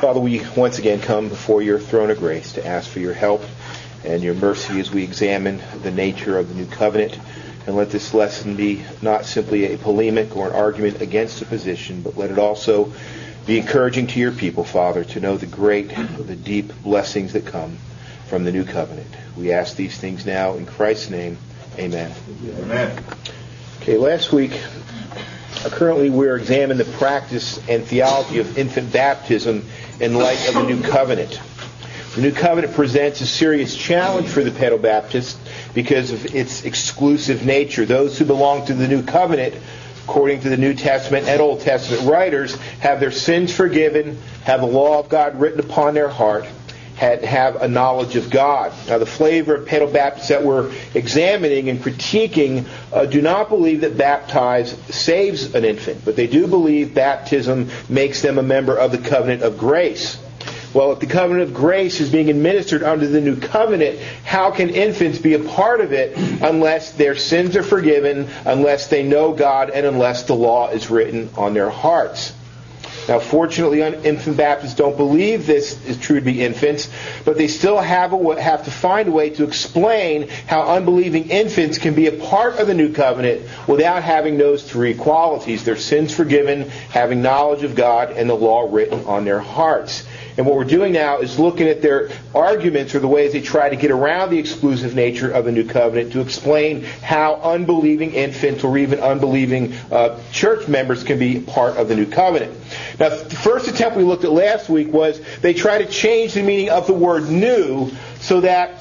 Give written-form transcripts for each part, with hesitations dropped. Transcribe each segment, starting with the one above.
Father, we once again come before your throne of grace to ask for your help and your mercy as we examine the nature of the new covenant. And let this lesson be not simply a polemic or an argument against a position, but let it also be encouraging to your people, Father, to know the great, the deep blessings that come from the new covenant. We ask these things now in Christ's name. Amen. Amen. Okay, last week, currently we're examining the practice and theology of infant baptism in light of the new covenant. The new covenant presents a serious challenge for the Paedobaptists because of its exclusive nature. Those who belong to the new covenant, according to the New Testament and Old Testament writers, have their sins forgiven, have the law of God written upon their heart, have a knowledge of God. Now, the flavor of Paedobaptists that we're examining and critiquing do not believe that baptize saves an infant, but they do believe baptism makes them a member of the covenant of grace. Well, if the covenant of grace is being administered under the new covenant, how can infants be a part of it unless their sins are forgiven, unless they know God, and unless the law is written on their hearts? Now, fortunately, infant Baptists don't believe this is true to be infants, but they still have to find a way to explain how unbelieving infants can be a part of the new covenant without having those three qualities: their sins forgiven, having knowledge of God, and the law written on their hearts. And what we're doing now is looking at their arguments or the ways they try to get around the exclusive nature of the new covenant to explain how unbelieving infants or even unbelieving church members can be part of the new covenant. Now, the first attempt we looked at last week was they try to change the meaning of the word new so that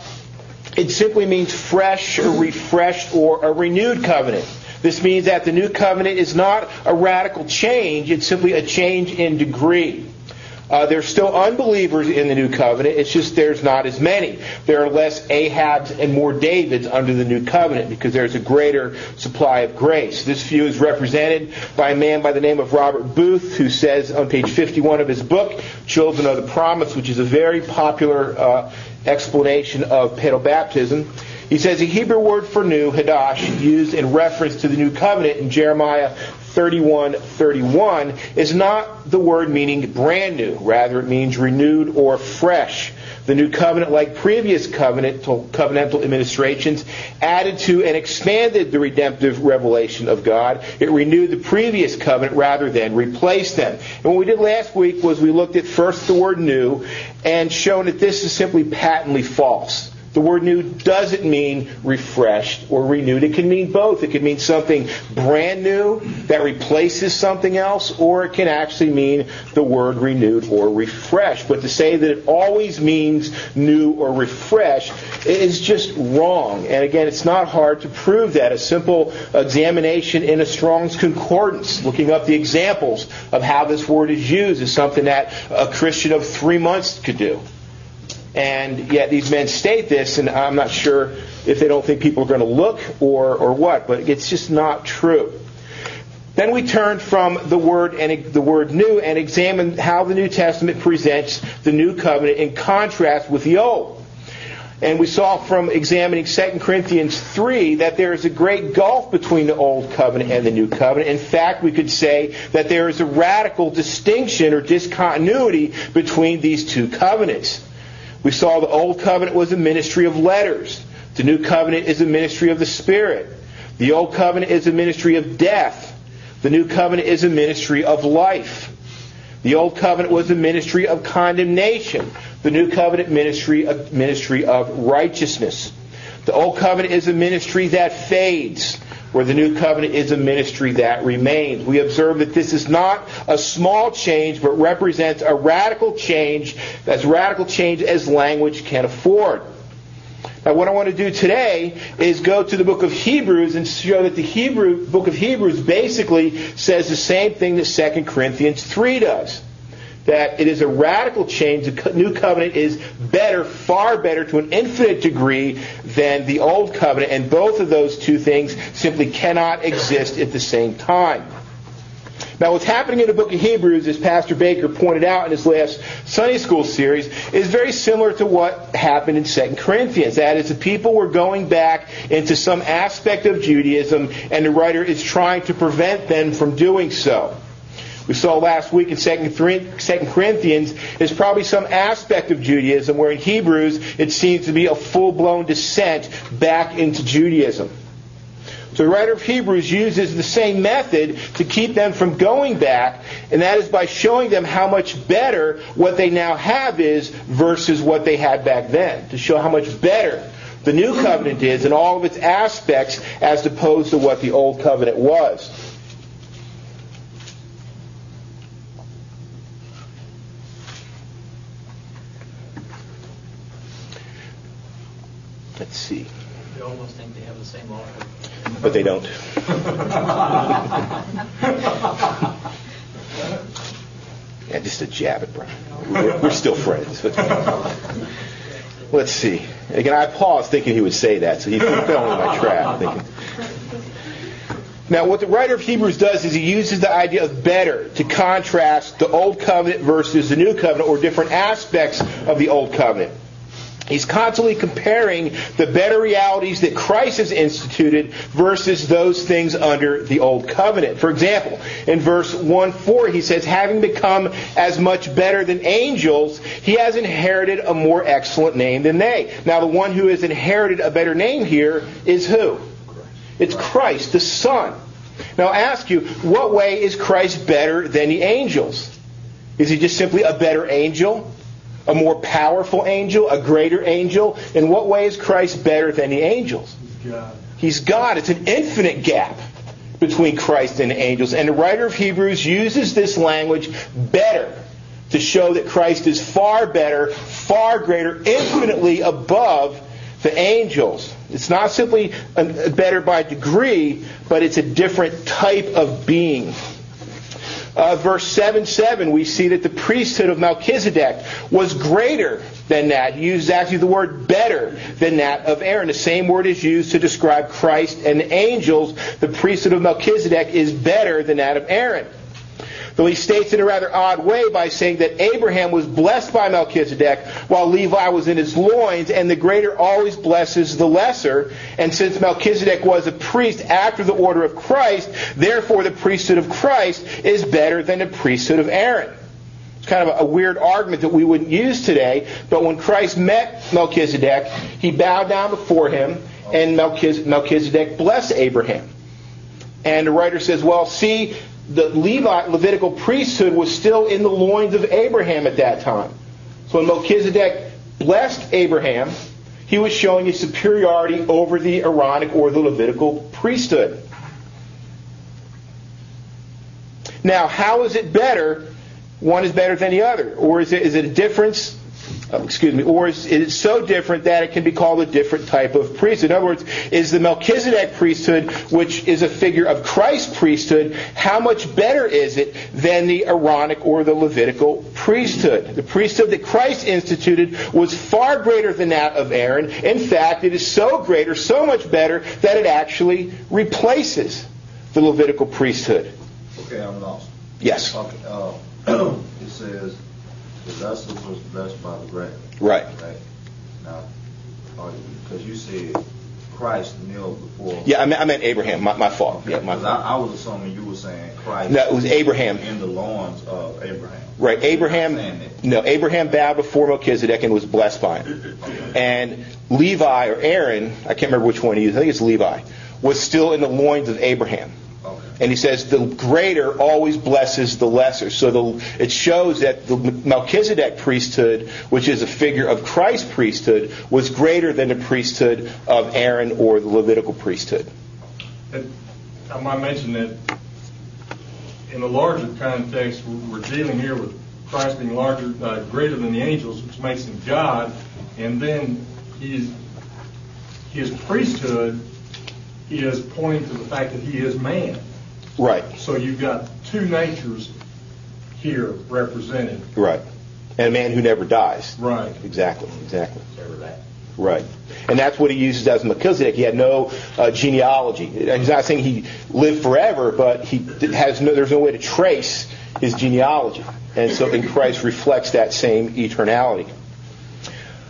it simply means fresh or refreshed or a renewed covenant. This means that the new covenant is not a radical change, it's simply a change in degree. There's still unbelievers in the new covenant. It's just there's not as many. There are less Ahabs and more Davids under the new covenant because there's a greater supply of grace. This view is represented by a man by the name of Robert Booth, who says on page 51 of his book, Children of the Promise, which is a very popular explanation of Paedobaptism. He says the Hebrew word for new, hadash, used in reference to the new covenant in Jeremiah 31:31, is not the word meaning brand new. Rather, it means renewed or fresh. The new covenant, like previous covenantal administrations, added to and expanded the redemptive revelation of God. It renewed the previous covenant rather than replaced them. And what we did last week was we looked at first the word new and shown that this is simply patently false. The word new doesn't mean refreshed or renewed. It can mean both. It can mean something brand new that replaces something else, or it can actually mean the word renewed or refreshed. But to say that it always means new or refreshed is just wrong. And again, it's not hard to prove that. A simple examination in a Strong's Concordance, looking up the examples of how this word is used, is something that a Christian of 3 months could do. And yet these men state this, and I'm not sure if they don't think people are going to look or what, but it's just not true. Then we turn from the word new and examine how the New Testament presents the new covenant in contrast with the old. And we saw from examining 2 Corinthians 3 that there is a great gulf between the old covenant and the new covenant. In fact, we could say that there is a radical distinction or discontinuity between these two covenants. We saw the Old Covenant was a ministry of letters. The New Covenant is a ministry of the Spirit. The Old Covenant is a ministry of death. The New Covenant is a ministry of life. The Old Covenant was a ministry of condemnation. The New Covenant ministry of righteousness. The Old Covenant is a ministry that fades, where the New Covenant is a ministry that remains. We observe that this is not a small change, but represents a radical change, as radical change as language can afford. Now, what I want to do today is go to the book of Hebrews and show that the book of Hebrews basically says the same thing that 2 Corinthians 3 does. That it is a radical change. The new covenant is better, far better, to an infinite degree than the old covenant. And both of those two things simply cannot exist at the same time. Now, what's happening in the book of Hebrews, as Pastor Baker pointed out in his last Sunday School series, is very similar to what happened in 2 Corinthians. That is, the people were going back into some aspect of Judaism, and the writer is trying to prevent them from doing so. We saw last week in 2 Corinthians is probably some aspect of Judaism, where in Hebrews it seems to be a full-blown descent back into Judaism. So the writer of Hebrews uses the same method to keep them from going back, and that is by showing them how much better what they now have is versus what they had back then. To show how much better the new covenant is in all of its aspects as opposed to what the old covenant was. Let's see. You almost think they have the same author. But they don't. Yeah, just a jab at Brian. We're still friends. Let's see. Again, I paused thinking he would say that, so he fell into my trap. Thinking. Now, what the writer of Hebrews does is he uses the idea of better to contrast the Old Covenant versus the New Covenant, or different aspects of the Old Covenant. He's constantly comparing the better realities that Christ has instituted versus those things under the Old Covenant. For example, in verse 1:4, he says, having become as much better than angels, he has inherited a more excellent name than they. Now, the one who has inherited a better name here is who? It's Christ, the Son. Now, I'll ask you, what way is Christ better than the angels? Is he just simply a better angel? A more powerful angel? A greater angel? In what way is Christ better than the angels? He's God. He's God. It's an infinite gap between Christ and the angels. And the writer of Hebrews uses this language, better, to show that Christ is far better, far greater, infinitely above the angels. It's not simply better by degree, but it's a different type of being. Verse 7:7, we see that the priesthood of Melchizedek was greater than that. He uses actually the word better than that of Aaron. The same word is used to describe Christ and the angels. The priesthood of Melchizedek is better than that of Aaron. Though he states in a rather odd way by saying that Abraham was blessed by Melchizedek while Levi was in his loins, and the greater always blesses the lesser. And since Melchizedek was a priest after the order of Christ, therefore the priesthood of Christ is better than the priesthood of Aaron. It's kind of a weird argument that we wouldn't use today, but when Christ met Melchizedek, he bowed down before him, and Melchizedek blessed Abraham. And the writer says, well, see, the Levitical priesthood was still in the loins of Abraham at that time. So when Melchizedek blessed Abraham, he was showing his superiority over the Aaronic or the Levitical priesthood. Now, how is it better? One is better than the other. Or is it a difference? Or is it so different that it can be called a different type of priesthood? In other words, is the Melchizedek priesthood, which is a figure of Christ's priesthood, how much better is it than the Aaronic or the Levitical priesthood? The priesthood that Christ instituted was far greater than that of Aaron. In fact, it is so great or so much better that it actually replaces the Levitical priesthood. Okay, I'm lost. Yes. Okay, it says the vessel was blessed by the greater. Right. Now, because you said Christ kneeled before. Yeah, I meant Abraham. My fault. Okay, Yeah, my fault. I was assuming you were saying Christ. No, it was Abraham. In the loins of Abraham. Right, Abraham bowed before Melchizedek and was blessed by him. And Levi or Aaron, I can't remember which one he used, I think it's Levi, was still in the loins of Abraham. Okay. And he says the greater always blesses the lesser. So it shows that the Melchizedek priesthood, which is a figure of Christ's priesthood, was greater than the priesthood of Aaron or the Levitical priesthood. I might mention that in the larger context, we're dealing here with Christ being greater than the angels, which makes him God, and then his priesthood is pointing to the fact that he is man. Right. So you've got two natures here represented. Right. And a man who never dies. Right. Exactly. Right. And that's what he uses as Melchizedek. He had no genealogy. He's not saying he lived forever, but there's no way to trace his genealogy. And so in Christ reflects that same eternality.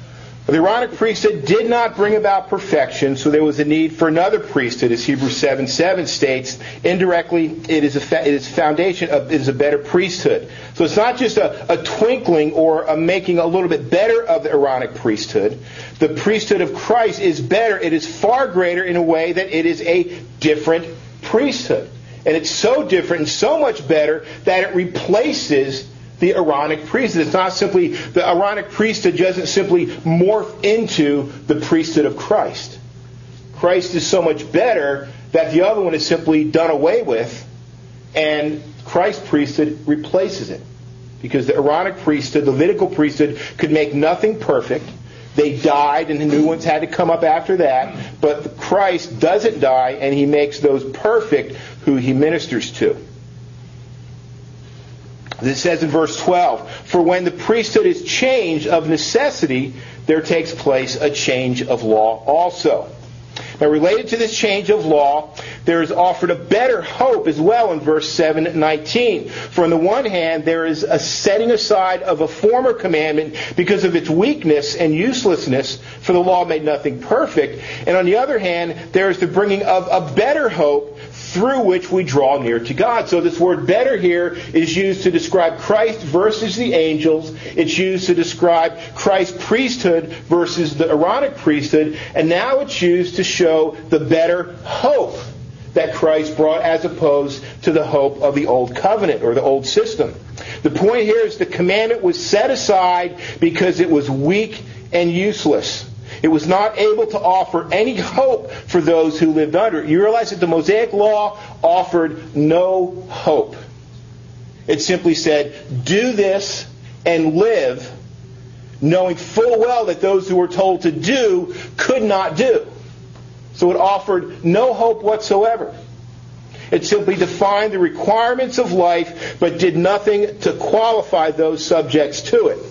The Aaronic priesthood did not bring about perfection, so there was a need for another priesthood, as Hebrews 7:7 states. Indirectly, it is a better priesthood. So it's not just a twinkling or a making a little bit better of the Aaronic priesthood. The priesthood of Christ is better. It is far greater in a way that it is a different priesthood. And it's so different and so much better that it replaces the Aaronic priesthood. It's not simply, the Aaronic priesthood doesn't simply morph into the priesthood of Christ. Christ is so much better that the other one is simply done away with, and Christ's priesthood replaces it. Because the Aaronic priesthood, the Levitical priesthood, could make nothing perfect. They died, and the new ones had to come up after that. But Christ doesn't die, and He makes those perfect who He ministers to. It says in verse 12, "For when the priesthood is changed, of necessity there takes place a change of law also." Now, related to this change of law, there is offered a better hope as well in verse 7:19. "For on the one hand, there is a setting aside of a former commandment because of its weakness and uselessness, for the law made nothing perfect. And on the other hand, there is the bringing of a better hope through which we draw near to God." So this word "better" here is used to describe Christ versus the angels. It's used to describe Christ's priesthood versus the Aaronic priesthood. And now it's used to show the better hope that Christ brought as opposed to the hope of the old covenant or the old system. The point here is the commandment was set aside because it was weak and useless. It was not able to offer any hope for those who lived under it. You realize that the Mosaic Law offered no hope. It simply said, do this and live, knowing full well that those who were told to do could not do. So it offered no hope whatsoever. It simply defined the requirements of life, but did nothing to qualify those subjects to it.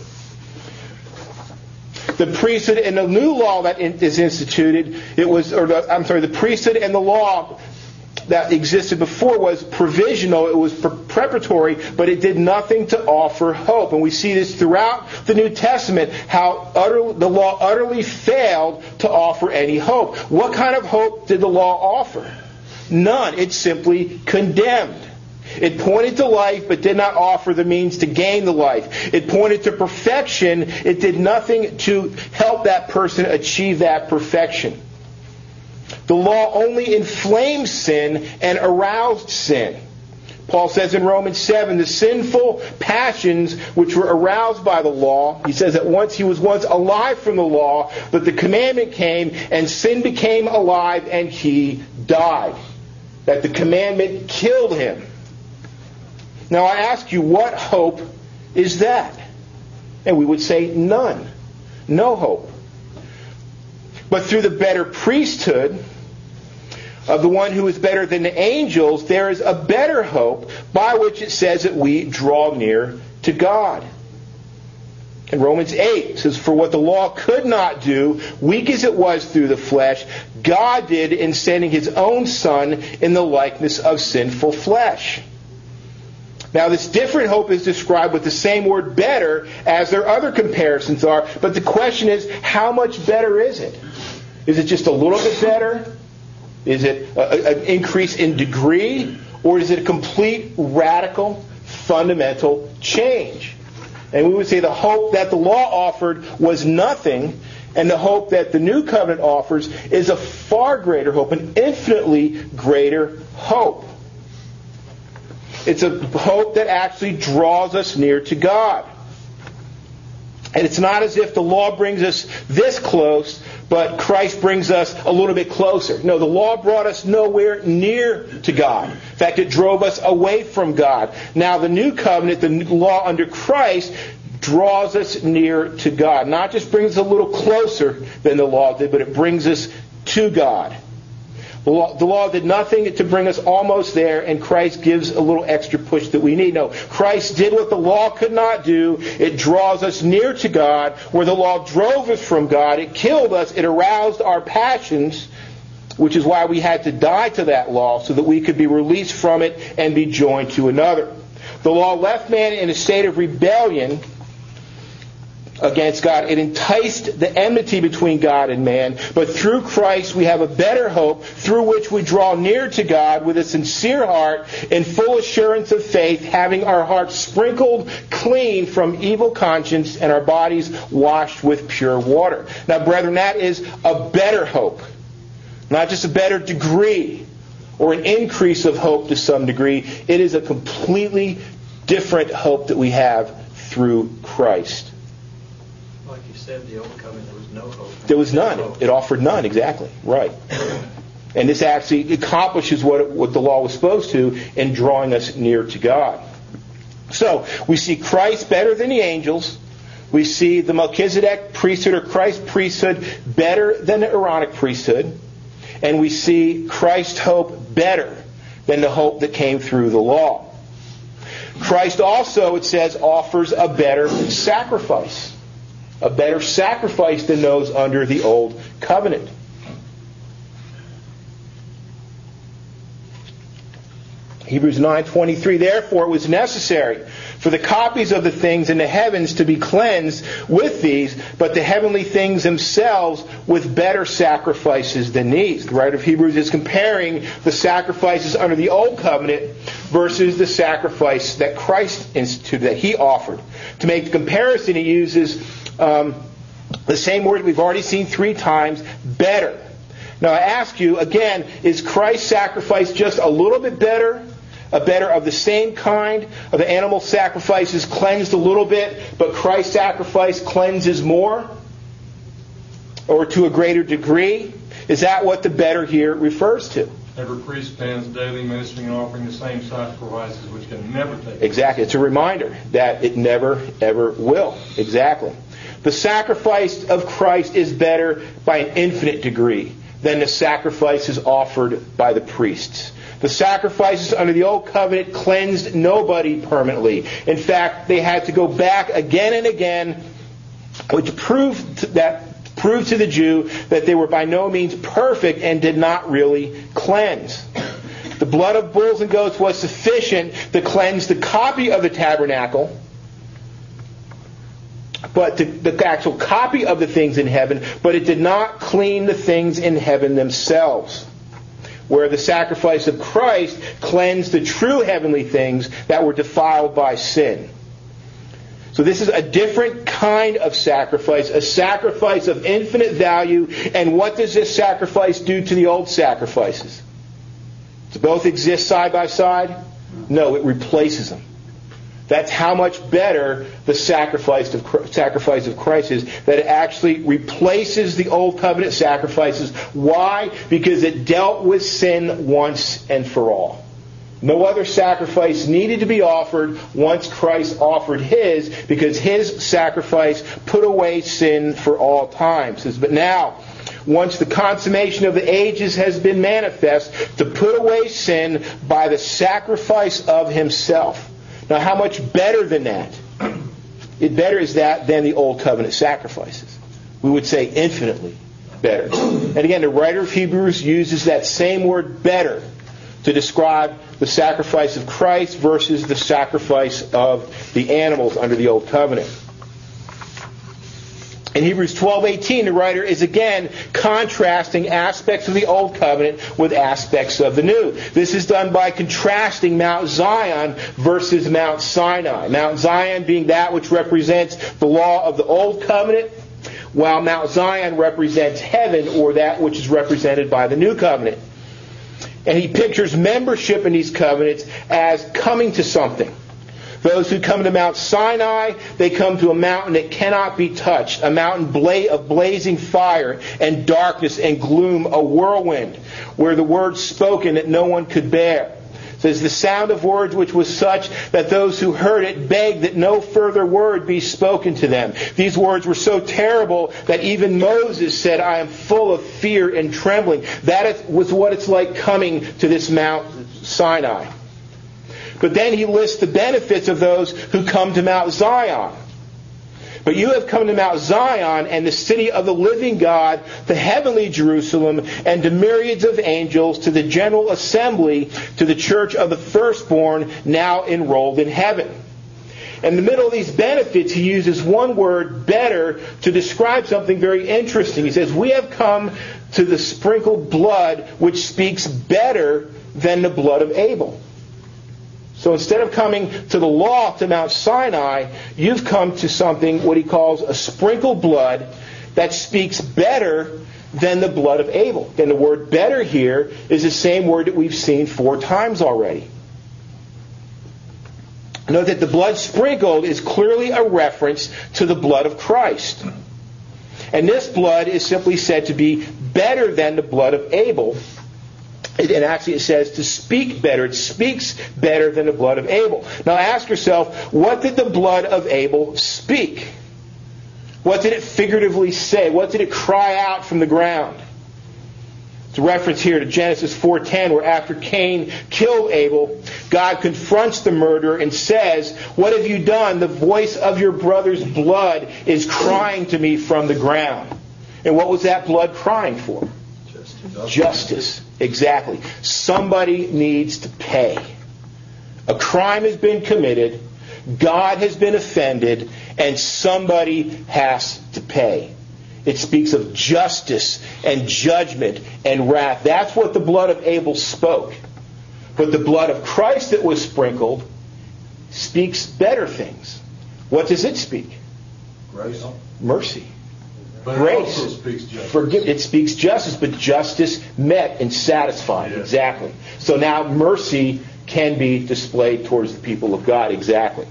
The priesthood and the new law that is instituted, the priesthood and the law that existed before was provisional, it was preparatory, but it did nothing to offer hope. And we see this throughout the New Testament, how the law utterly failed to offer any hope. What kind of hope did the law offer? None. It simply condemned. It pointed to life, but did not offer the means to gain the life. It pointed to perfection. It did nothing to help that person achieve that perfection. The law only inflamed sin and aroused sin. Paul says in Romans 7, the sinful passions which were aroused by the law, he says that he was once alive from the law, but the commandment came and sin became alive and he died. That the commandment killed him. Now I ask you, what hope is that? And we would say none. No hope. But through the better priesthood of the one who is better than the angels, there is a better hope by which it says that we draw near to God. In Romans 8, it says, "For what the law could not do, weak as it was through the flesh, God did in sending His own Son in the likeness of sinful flesh." Now this different hope is described with the same word "better" as their other comparisons are, but the question is, how much better is it? Is it just a little bit better? Is it an increase in degree? Or is it a complete, radical, fundamental change? And we would say the hope that the law offered was nothing, and the hope that the new covenant offers is a far greater hope, an infinitely greater hope. It's a hope that actually draws us near to God. And it's not as if the law brings us this close, but Christ brings us a little bit closer. No, the law brought us nowhere near to God. In fact, it drove us away from God. Now the new covenant, the law under Christ, draws us near to God. Not just brings us a little closer than the law did, but it brings us to God. The law did nothing to bring us almost there, and Christ gives a little extra push that we need. No, Christ did what the law could not do. It draws us near to God. Where the law drove us from God, it killed us, it aroused our passions, which is why we had to die to that law, so that we could be released from it and be joined to another. The law left man in a state of rebellion, against God. It enticed the enmity between God and man. But through Christ we have a better hope through which we draw near to God with a sincere heart in full assurance of faith, having our hearts sprinkled clean from evil conscience and our bodies washed with pure water. Now, brethren, that is a better hope. Not just a better degree or an increase of hope to some degree. It is a completely different hope that we have through Christ. Like you said, the old covenant, there was no hope. There was none. It offered none, exactly. Right. And this actually accomplishes what the law was supposed to in drawing us near to God. So, we see Christ better than the angels. We see the Melchizedek priesthood or Christ's priesthood better than the Aaronic priesthood. And we see Christ's hope better than the hope that came through the law. Christ also, it says, offers a better sacrifice. A better sacrifice than those under the old covenant. Hebrews 9:23, therefore it was necessary for the copies of the things in the heavens to be cleansed with these, but the heavenly things themselves with better sacrifices than these. The writer of Hebrews is comparing the sacrifices under the old covenant versus the sacrifice that Christ instituted, that He offered. To make the comparison, he uses the same word we've already seen 3 times, better. Now I ask you, again, is Christ's sacrifice just a little bit better? A better of the same kind? Of the animal sacrifices cleansed a little bit, but Christ's sacrifice cleanses more? Or to a greater degree? Is that what the better here refers to? Every priest stands daily ministering and offering the same sacrifices which can never take place. Exactly. It's a reminder that it never, ever will. Exactly. The sacrifice of Christ is better by an infinite degree than the sacrifices offered by the priests. The sacrifices under the old covenant cleansed nobody permanently. In fact, they had to go back again and again, which proved to the Jew that they were by no means perfect and did not really cleanse. The blood of bulls and goats was sufficient to cleanse the copy of the tabernacle, but the actual copy of the things in heaven, but it did not clean the things in heaven themselves. Where the sacrifice of Christ cleansed the true heavenly things that were defiled by sin. So this is a different kind of sacrifice, a sacrifice of infinite value. And what does this sacrifice do to the old sacrifices? Do both exist side by side? No, it replaces them. That's how much better the sacrifice of Christ is. That it actually replaces the old covenant sacrifices. Why? Because it dealt with sin once and for all. No other sacrifice needed to be offered once Christ offered His, because His sacrifice put away sin for all time. It says, but now, once the consummation of the ages has been manifest, to put away sin by the sacrifice of Himself. Now, how much better than that? It better is that than the old covenant sacrifices. We would say infinitely better. And again, the writer of Hebrews uses that same word better to describe the sacrifice of Christ versus the sacrifice of the animals under the old covenant. In Hebrews 12:18, the writer is again contrasting aspects of the Old Covenant with aspects of the New. This is done by contrasting Mount Zion versus Mount Sinai. Mount Zion being that which represents the law of the Old Covenant, while Mount Zion represents heaven, or that which is represented by the New Covenant. And he pictures membership in these covenants as coming to something. Those who come to Mount Sinai, they come to a mountain that cannot be touched, a mountain of blazing fire and darkness and gloom, a whirlwind, where the words spoken that no one could bear. It says, the sound of words which was such that those who heard it begged that no further word be spoken to them. These words were so terrible that even Moses said, I am full of fear and trembling. That was what it's like coming to this Mount Sinai. But then he lists the benefits of those who come to Mount Zion. But you have come to Mount Zion and the city of the living God, the heavenly Jerusalem, and to myriads of angels, to the general assembly, to the church of the firstborn, now enrolled in heaven. In the middle of these benefits, he uses one word, better, to describe something very interesting. He says, we have come to the sprinkled blood which speaks better than the blood of Abel. So instead of coming to the law to Mount Sinai, you've come to something, what he calls a sprinkled blood, that speaks better than the blood of Abel. And the word better here is the same word that we've seen 4 times already. Note that the blood sprinkled is clearly a reference to the blood of Christ. And this blood is simply said to be better than the blood of Abel. And actually it says to speak better. It speaks better than the blood of Abel. Now ask yourself, what did the blood of Abel speak? What did it figuratively say? What did it cry out from the ground? It's a reference here to Genesis 4:10, where after Cain killed Abel, God confronts the murderer and says, what have you done? The voice of your brother's blood is crying to me from the ground. And what was that blood crying for? Justice. Exactly. Somebody needs to pay. A crime has been committed, God has been offended, and somebody has to pay. It speaks of justice and judgment and wrath. That's what the blood of Abel spoke. But the blood of Christ that was sprinkled speaks better things. What does it speak? Grace. Mercy. But Grace. it also speaks justice. It speaks justice, but justice met and satisfied. Yes. Exactly. So now mercy can be displayed towards the people of God. Exactly.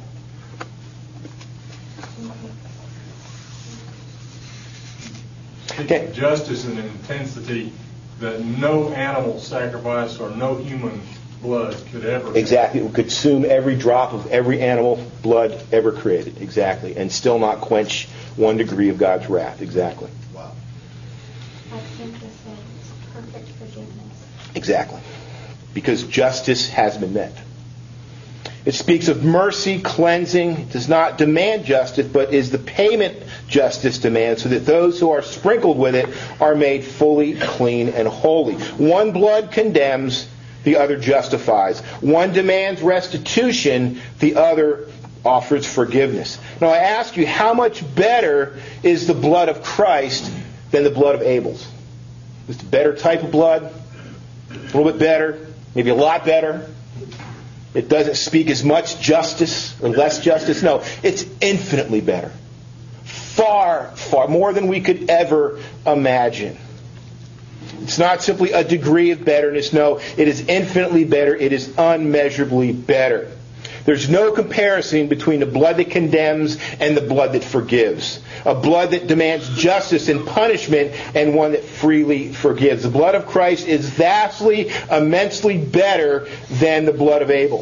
Okay. Justice and intensity that no animal sacrifice or no human blood could ever. Exactly. It would consume every drop of every animal blood ever created. Exactly. And still not quench 1 degree of God's wrath. Exactly. Wow. Like Cynthia said, it's perfect forgiveness. Exactly. Because justice has been met. It speaks of mercy, cleansing. It does not demand justice, but is the payment justice demands, so that those who are sprinkled with it are made fully clean and holy. One blood condemns, the other justifies. One demands restitution, the other offers forgiveness. Now I ask you, how much better is the blood of Christ than the blood of Abel's? Is it a better type of blood? A little bit better? Maybe a lot better? It doesn't speak as much justice or less justice. No, it's infinitely better. Far, far more than we could ever imagine. It's not simply a degree of betterness. No, it is infinitely better. It is unmeasurably better. There's no comparison between the blood that condemns and the blood that forgives. A blood that demands justice and punishment and one that freely forgives. The blood of Christ is vastly, immensely better than the blood of Abel.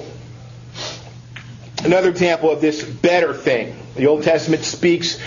Another example of this better thing. The Old Testament speaks,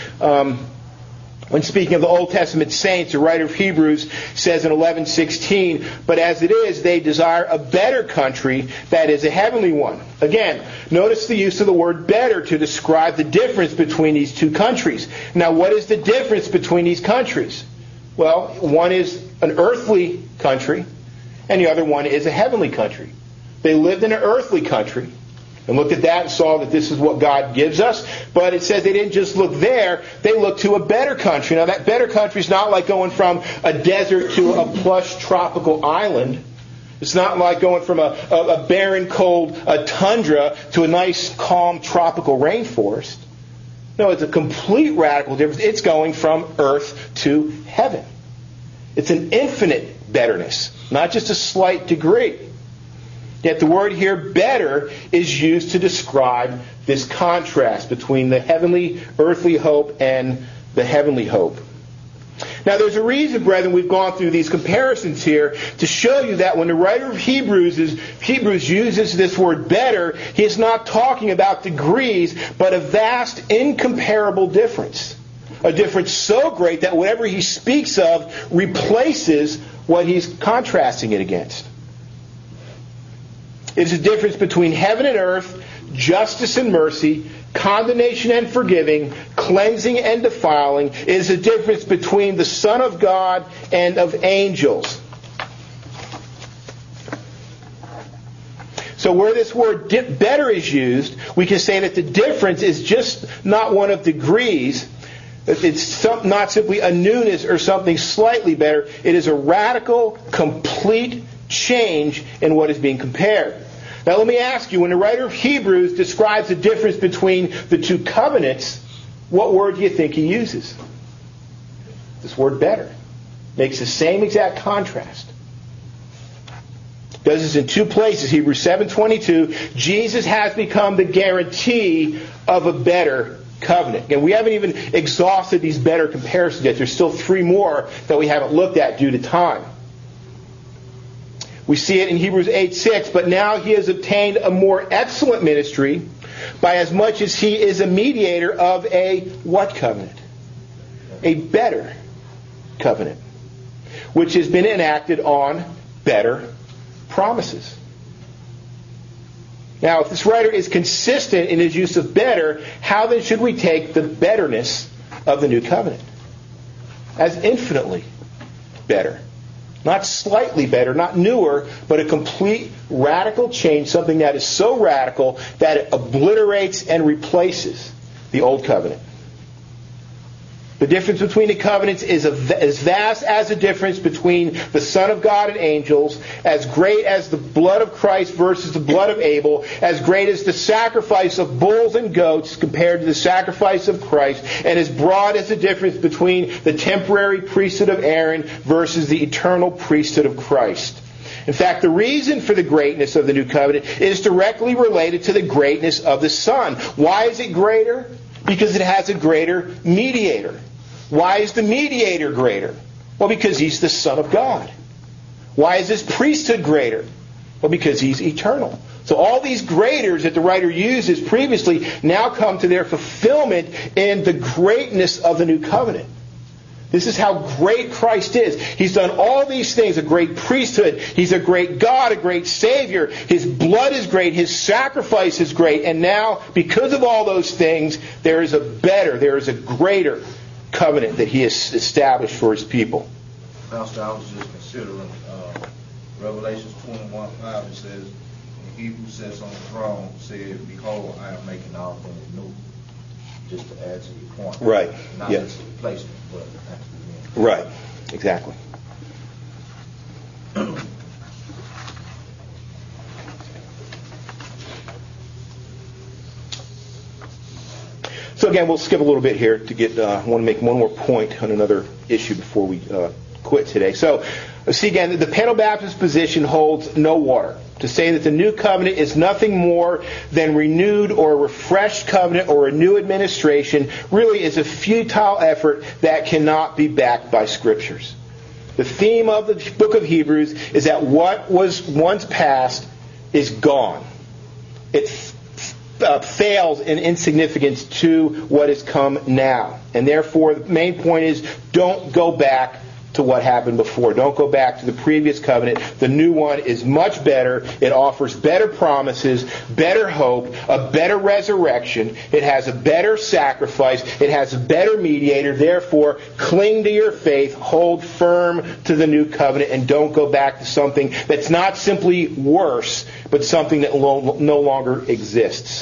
when speaking of the Old Testament saints, the writer of Hebrews says in 11:16, but as it is, they desire a better country, that is, a heavenly one. Again, notice the use of the word better to describe the difference between these two countries. Now, what is the difference between these countries? Well, one is an earthly country, and the other one is a heavenly country. They lived in an earthly country and looked at that and saw that this is what God gives us. But it says they didn't just look there, they looked to a better country. Now that better country is not like going from a desert to a plush tropical island. It's not like going from a barren, cold tundra to a nice, calm tropical rainforest. No, it's a complete radical difference. It's going from earth to heaven. It's an infinite betterness, not just a slight degree. Yet the word here, better, is used to describe this contrast between the heavenly, earthly hope and the heavenly hope. Now there's a reason, brethren, we've gone through these comparisons here to show you that when the writer of Hebrews uses this word better, he is not talking about degrees, but a vast, incomparable difference. A difference so great that whatever he speaks of replaces what he's contrasting it against. It is a difference between heaven and earth, justice and mercy, condemnation and forgiving, cleansing and defiling. It is a difference between the Son of God and of angels. So where this word better is used, we can say that the difference is just not one of degrees. It's not simply a newness or something slightly better. It is a radical, complete change in what is being compared. Now let me ask you, when the writer of Hebrews describes the difference between the two covenants, what word do you think he uses? This word better. Makes the same exact contrast. Does this in two places. Hebrews 7:22, Jesus has become the guarantee of a better covenant. And we haven't even exhausted these better comparisons yet. There's still three more that we haven't looked at due to time. We see it in Hebrews 8:6, but now he has obtained a more excellent ministry by as much as he is a mediator of a what covenant? A better covenant, which has been enacted on better promises. Now, if this writer is consistent in his use of better, how then should we take the betterness of the new covenant? As infinitely better. Not slightly better, not newer, but a complete radical change, something that is so radical that it obliterates and replaces the old covenant. The difference between the covenants is as vast as the difference between the Son of God and angels, as great as the blood of Christ versus the blood of Abel, as great as the sacrifice of bulls and goats compared to the sacrifice of Christ, and as broad as the difference between the temporary priesthood of Aaron versus the eternal priesthood of Christ. In fact, the reason for the greatness of the new covenant is directly related to the greatness of the Son. Why is it greater? Because it has a greater mediator. Why is the mediator greater? Well, because he's the Son of God. Why is his priesthood greater? Well, because he's eternal. So all these graders that the writer uses previously now come to their fulfillment in the greatness of the new covenant. This is how great Christ is. He's done all these things, a great priesthood. He's a great God, a great Savior. His blood is great. His sacrifice is great. And now, because of all those things, there is a greater covenant that he has established for his people. Pastor, I was just considering Revelations 21:5. It says, "He who sits on the throne said, Behold, I am making all things new." Just to add to your point. Right. Not Yes. just a replacement, but actually. Right. Exactly. So again, we'll skip a little bit here to get. I want to make one more point on another issue before we quit today. So, see again, the Panel-Baptist position holds no water. To say that the new covenant is nothing more than renewed or refreshed covenant or a new administration really is a futile effort that cannot be backed by Scriptures. The theme of the book of Hebrews is that what was once past is gone. It fails in insignificance to what has come now. And therefore, the main point is don't go back to what happened before. Don't go back to the previous covenant. The new one is much better. It offers better promises, better hope, a better resurrection. It has a better sacrifice. It has a better mediator. Therefore, cling to your faith. Hold firm to the new covenant and don't go back to something that's not simply worse, but something that no longer exists.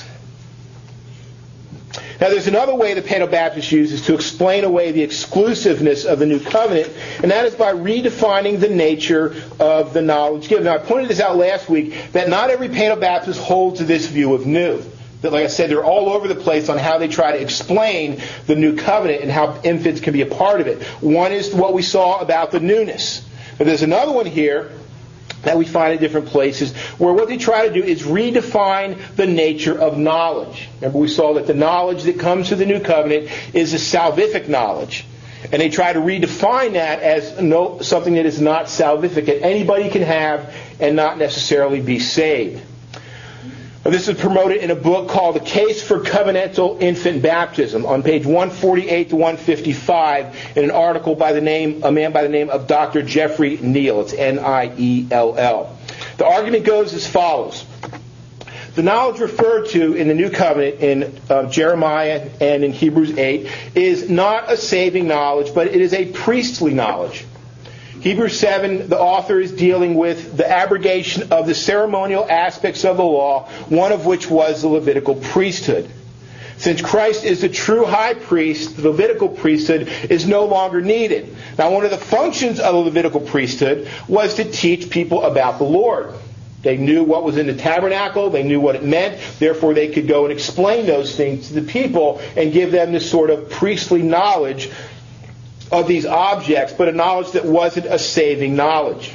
Now, there's another way the Panel-Baptist uses to explain away the exclusiveness of the new covenant, and that is by redefining the nature of the knowledge given. Now, I pointed this out last week that not every Panel-Baptist holds to this view of new. That, like I said, they're all over the place on how they try to explain the new covenant and how infants can be a part of it. One is what we saw about the newness. But there's another one here that we find in different places, where what they try to do is redefine the nature of knowledge. Remember, we saw that the knowledge that comes to the new covenant is a salvific knowledge. And they try to redefine that as something that is not salvific, that anybody can have and not necessarily be saved. This is promoted in a book called The Case for Covenantal Infant Baptism on page 148 to 155 in an article by a man by the name of Dr. Jeffrey Neal. It's Niell. The argument goes as follows. The knowledge referred to in the New Covenant in Jeremiah and in Hebrews 8 is not a saving knowledge, but it is a priestly knowledge. Hebrews 7, the author is dealing with the abrogation of the ceremonial aspects of the law, one of which was the Levitical priesthood. Since Christ is the true high priest, the Levitical priesthood is no longer needed. Now, one of the functions of the Levitical priesthood was to teach people about the Lord. They knew what was in the tabernacle. They knew what it meant. Therefore, they could go and explain those things to the people and give them this sort of priestly knowledge of these objects, but a knowledge that wasn't a saving knowledge.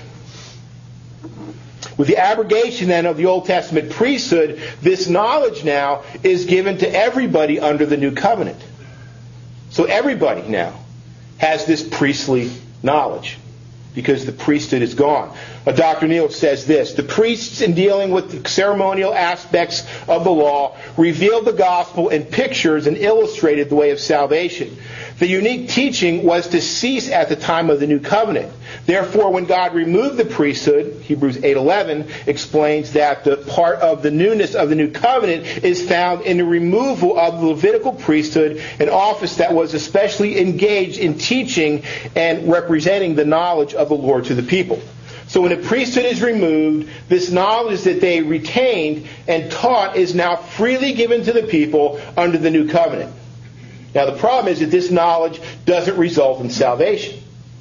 With the abrogation then of the Old Testament priesthood, this knowledge now is given to everybody under the new covenant. So everybody now has this priestly knowledge because the priesthood is gone. Dr. Neal says this: the priests, in dealing with the ceremonial aspects of the law, revealed the gospel in pictures and illustrated the way of salvation. The unique teaching was to cease at the time of the new covenant. Therefore, when God removed the priesthood, Hebrews 8:11 explains that the part of the newness of the new covenant is found in the removal of the Levitical priesthood, an office that was especially engaged in teaching and representing the knowledge of the Lord to the people. So when the priesthood is removed, this knowledge that they retained and taught is now freely given to the people under the new covenant. Now the problem is that this knowledge doesn't result in salvation.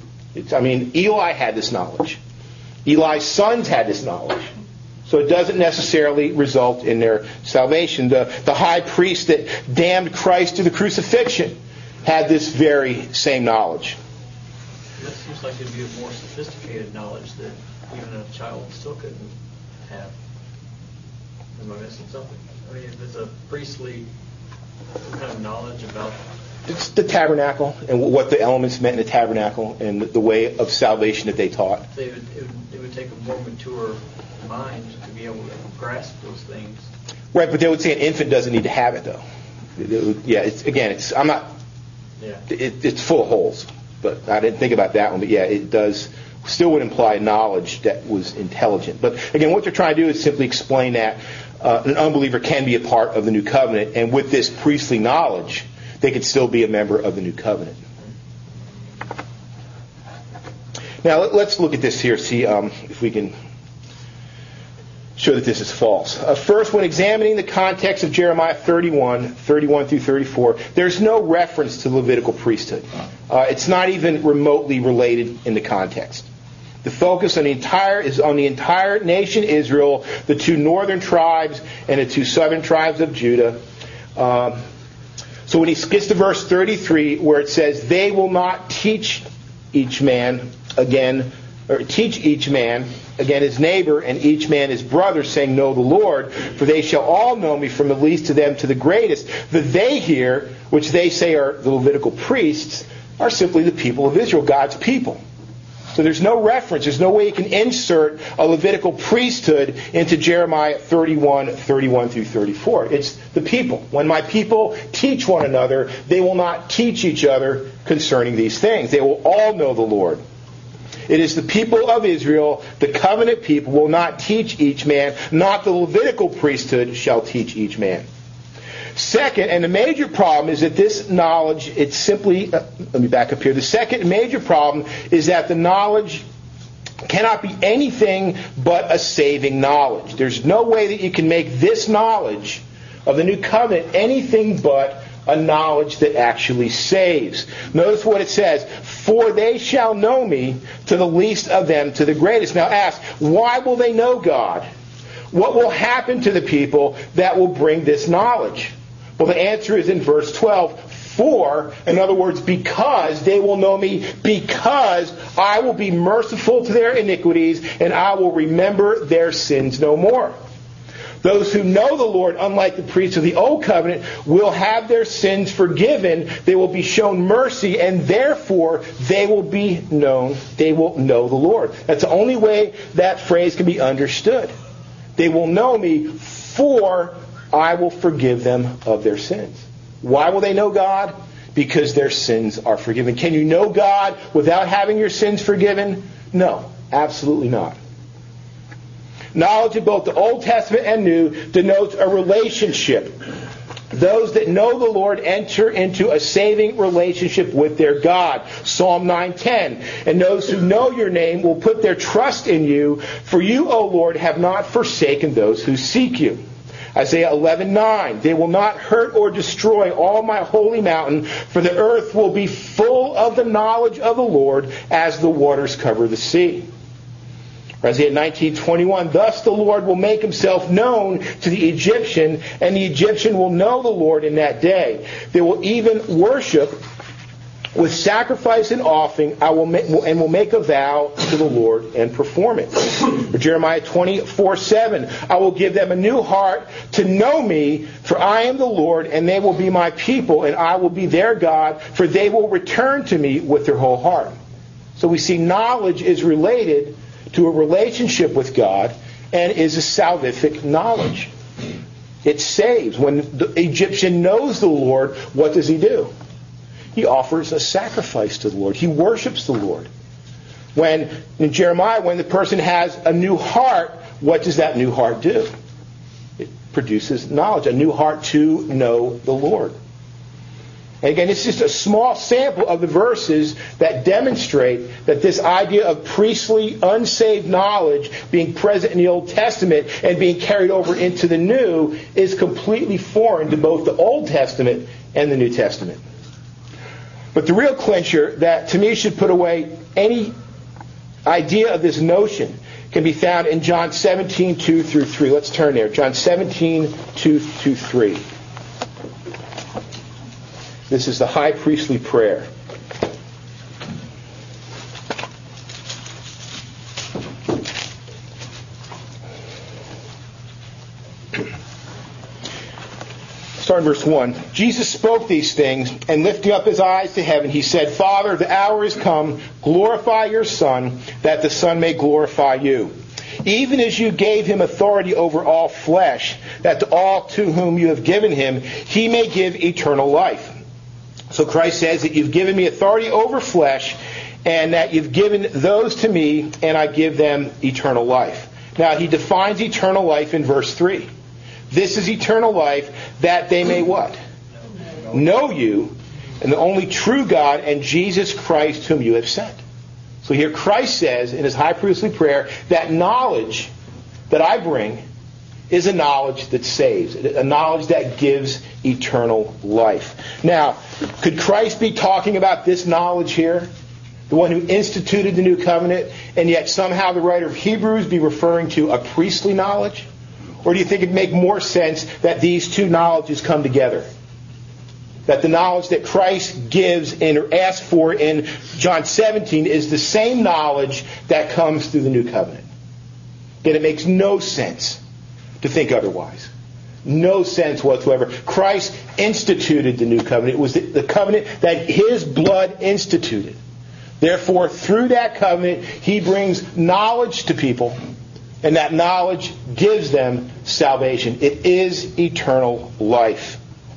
Eli had this knowledge. Eli's sons had this knowledge. So it doesn't necessarily result in their salvation. The high priest that damned Christ to the crucifixion had this very same knowledge. That seems like it'd be a more sophisticated knowledge that even a child still couldn't have. Am I missing something? I mean, if it's a priestly kind of knowledge about... It's the tabernacle and what the elements meant in the tabernacle and the way of salvation that they taught. It would take a more mature mind to be able to grasp those things. Right, but they would say an infant doesn't need to have it, though. It's full of holes. But I didn't think about that one. But yeah, it does still would imply knowledge that was intelligent. But again, what they're trying to do is simply explain that an unbeliever can be a part of the new covenant, and with this priestly knowledge, they could still be a member of the new covenant. Now let's look at this here, see if we can show that this is false. First, when examining the context of Jeremiah 31 through 34, there's no reference to the Levitical priesthood. It's not even remotely related in the context. The focus on the entire nation Israel, the two northern tribes and the two southern tribes of Judah. So when he gets to verse 33, where it says, "They will not teach each man again his neighbor, and each man his brother, saying, Know the Lord, for they shall all know me, from the least of them to the greatest." The they here, which they say are the Levitical priests, are simply the people of Israel, God's people. So there's no reference, there's no way you can insert a Levitical priesthood into Jeremiah 31 through 34. It's the people. When my people teach one another, they will not teach each other concerning these things. They will all know the Lord. It is the people of Israel, the covenant people, will not teach each man, not the Levitical priesthood shall teach each man. Second, and the major problem is that this knowledge, it's simply, let me back up here. The second major problem is that the knowledge cannot be anything but a saving knowledge. There's no way that you can make this knowledge of the new covenant anything but a knowledge that actually saves. Notice what it says: "For they shall know me, to the least of them to the greatest." Now ask, why will they know God? What will happen to the people that will bring this knowledge? Well, the answer is in verse 12. For, in other words, because they will know me, because I will be merciful to their iniquities, and I will remember their sins no more. Those who know the Lord, unlike the priests of the Old Covenant, will have their sins forgiven. They will be shown mercy, and therefore they will know the Lord. That's the only way that phrase can be understood. They will know me, for I will forgive them of their sins. Why will they know God? Because their sins are forgiven. Can you know God without having your sins forgiven? No, absolutely not. Knowledge of both the Old Testament and New denotes a relationship Those that know the Lord enter into a saving relationship with their God. Psalm 9:10. And those who know your name will put their trust in you, for you, O Lord, have not forsaken those who seek you. Isaiah 11:9. They will not hurt or destroy all my holy mountain, for the earth will be full of the knowledge of the Lord as the waters cover the sea. Isaiah 19:21, thus the Lord will make himself known to the Egyptian, and the Egyptian will know the Lord in that day. They will even worship with sacrifice and offering, and will make a vow to the Lord and perform it. Jeremiah 24:7, I will give them a new heart to know me, for I am the Lord, and they will be my people, and I will be their God, for they will return to me with their whole heart. So we see knowledge is related to a relationship with God and is a salvific knowledge. It saves. When the Egyptian knows the Lord, what does he do? He offers a sacrifice to the Lord. He worships the Lord. When in Jeremiah, when the person has a new heart, what does that new heart do? It produces knowledge, a new heart to know the Lord. And again, it's just a small sample of the verses that demonstrate that this idea of priestly, unsaved knowledge being present in the Old Testament and being carried over into the New is completely foreign to both the Old Testament and the New Testament. But the real clincher that, to me, should put away any idea of this notion can be found in John 17:2 through 3. Let's turn there. John 17:2 through 3. This is the high priestly prayer. Start in verse 1. Jesus spoke these things, and lifting up his eyes to heaven, he said, Father, the hour is come. Glorify your Son, that the Son may glorify you. Even as you gave him authority over all flesh, that to all to whom you have given him, he may give eternal life. So Christ says that you've given me authority over flesh, and that you've given those to me, and I give them eternal life. Now, he defines eternal life in verse 3. This is eternal life, that they may what? Know you, and the only true God, and Jesus Christ whom you have sent. So here Christ says in his high priestly prayer that knowledge that I bring is a knowledge that saves, a knowledge that gives eternal life. Now, could Christ be talking about this knowledge here? The one who instituted the new covenant, and yet somehow the writer of Hebrews be referring to a priestly knowledge? Or do you think it'd make more sense that these two knowledges come together? That the knowledge that Christ gives and asks for in John 17 is the same knowledge that comes through the new covenant. Yet it makes no sense to think otherwise. No sense whatsoever. Christ instituted the new covenant. It was the covenant that his blood instituted. Therefore, through that covenant, he brings knowledge to people, and that knowledge gives them salvation. It is eternal life.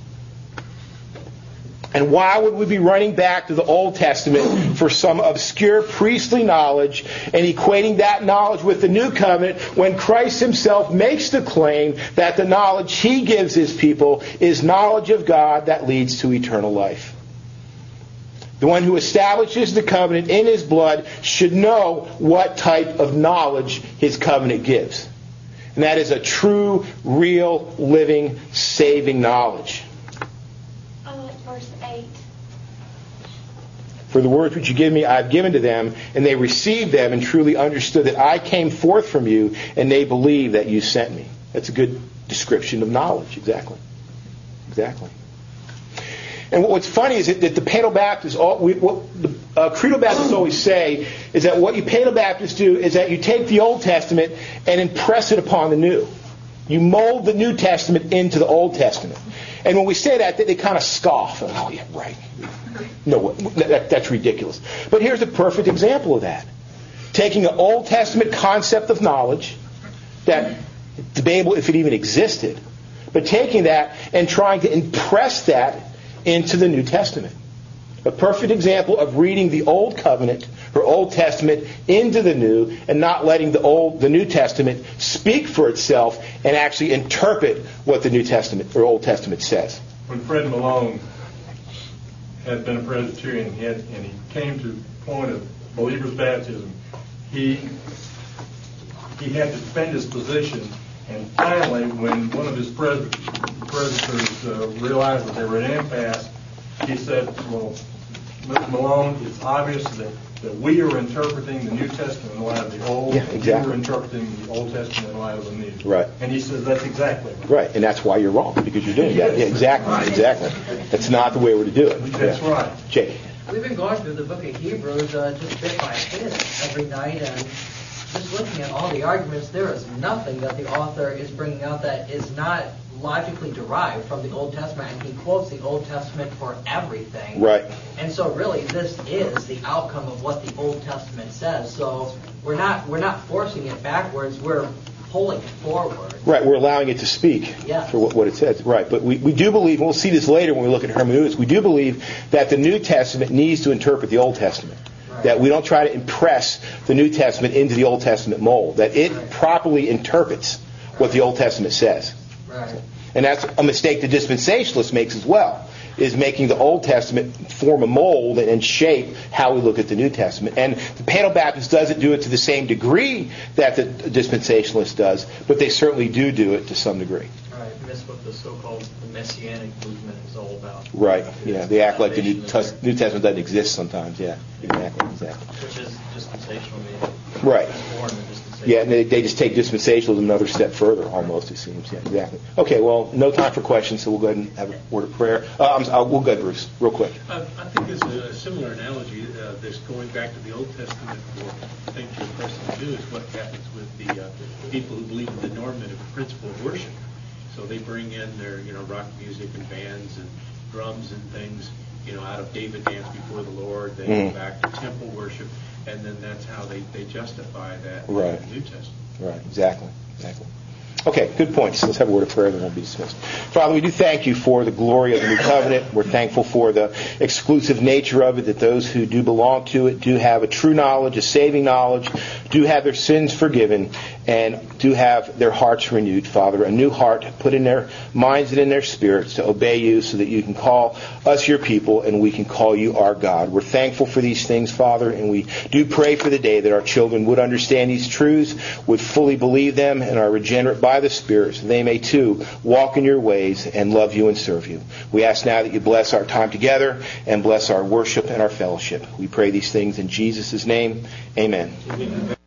And why would we be running back to the Old Testament for some obscure priestly knowledge and equating that knowledge with the New Covenant when Christ himself makes the claim that the knowledge he gives his people is knowledge of God that leads to eternal life? The one who establishes the covenant in his blood should know what type of knowledge his covenant gives. And that is a true, real, living, saving knowledge. Verse 8. For the words which you give me, I have given to them, and they received them and truly understood that I came forth from you, and they believe that you sent me. That's a good description of knowledge. Exactly. And what's funny is that the Paedo Baptists, what the Credo Baptists always say is that what you Paedo Baptists do is that you take the Old Testament and impress it upon the New. You mold the New Testament into the Old Testament. And when we say that, they kind of scoff. Oh, yeah, right. No, that's ridiculous. But here's a perfect example of that. Taking an Old Testament concept of knowledge, that debatable if it even existed, but taking that and trying to impress that into the New Testament. A perfect example of reading the Old Covenant or Old Testament into the New and not letting the New Testament speak for itself and actually interpret what the New Testament or Old Testament says. When Fred Malone had been a Presbyterian and he came to the point of believer's baptism, he had to defend his position. And finally, when one of his presbyters realized that they were in an impasse, he said, well, Mr. Malone, it's obvious that we are interpreting the New Testament in light of the Old. Yeah, exactly. You are interpreting the Old Testament in light of the New. Right. And he says that's exactly right. Right, and that's why you're wrong, because you're doing that. Yeah, exactly. That's not the way we're to do it. That's right. Jake. We've been going through the book of Hebrews just bit by bit every night, and just looking at all the arguments, there is nothing that the author is bringing out that is not logically derived from the Old Testament, and he quotes the Old Testament for everything. Right. And so really this is the outcome of what the Old Testament says. So we're not forcing it backwards, we're pulling it forward. Right, we're allowing it to speak for what it says. Right, but we do believe, and we'll see this later when we look at hermeneutics, we do believe that the New Testament needs to interpret the Old Testament. Right. That we don't try to impress the New Testament into the Old Testament mold. That it properly interprets what the Old Testament says. Right. And that's a mistake the dispensationalist makes as well, is making the Old Testament form a mold and shape how we look at the New Testament. And the Panel Baptist doesn't do it to the same degree that the dispensationalist does, but they certainly do it to some degree. Right, and that's what the so-called Messianic movement is all about. Right, yeah. They act like the New Testament doesn't exist sometimes, yeah. Exactly. Which is dispensational meaning. Right. More than dispensational. Yeah, and they just take dispensationalism another step further, almost, it seems. Yeah, exactly. Okay, well, no time for questions, so we'll go ahead and have a word of prayer. We'll go, Bruce, real quick. I think it's a similar analogy. This going back to the Old Testament for things you're pressing to do is what happens with the people who believe in the normative principle of worship. So they bring in their, rock music and bands and drums and things, out of David Dance Before the Lord. They go back to temple worship, and then that's how they justify that in the New Testament. Right, exactly. Okay, good points. Let's have a word of prayer, then we'll be dismissed. Father, we do thank you for the glory of the new covenant. We're thankful for the exclusive nature of it, that those who do belong to it do have a true knowledge, a saving knowledge, do have their sins forgiven, and do have their hearts renewed, Father. A new heart put in their minds and in their spirits to obey you so that you can call us your people and we can call you our God. We're thankful for these things, Father, and we do pray for the day that our children would understand these truths, would fully believe them, and are regenerate by the Spirit, so they may too walk in your ways and love you and serve you. We ask now that you bless our time together and bless our worship and our fellowship. We pray these things in Jesus' name. Amen.